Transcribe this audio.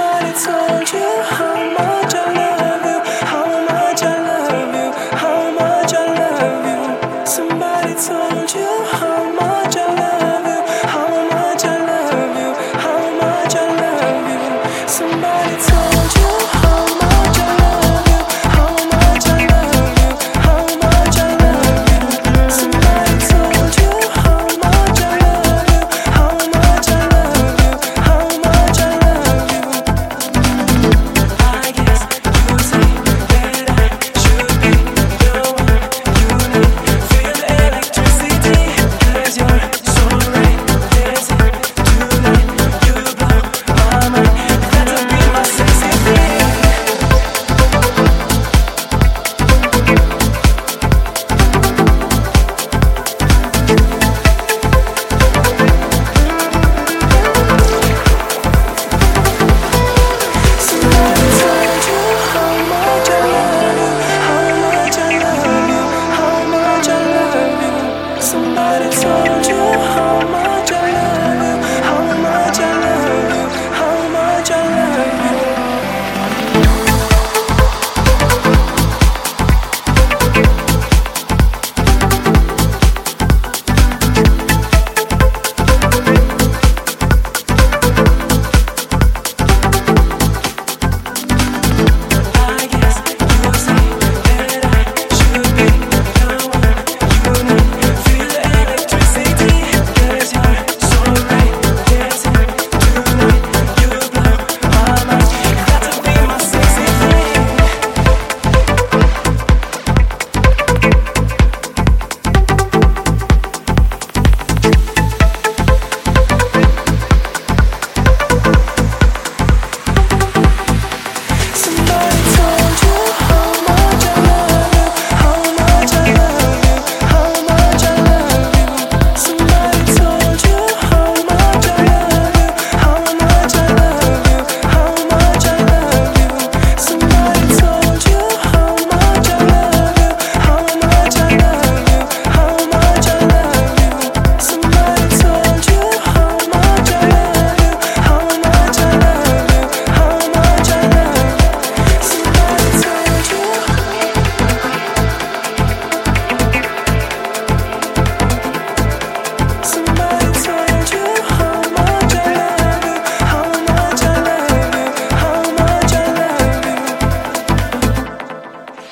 Somebody told you how much I love you, how much I love you, how much I love you. Somebody told you how much I love you, how much I love you, how much I love you. Somebody told you.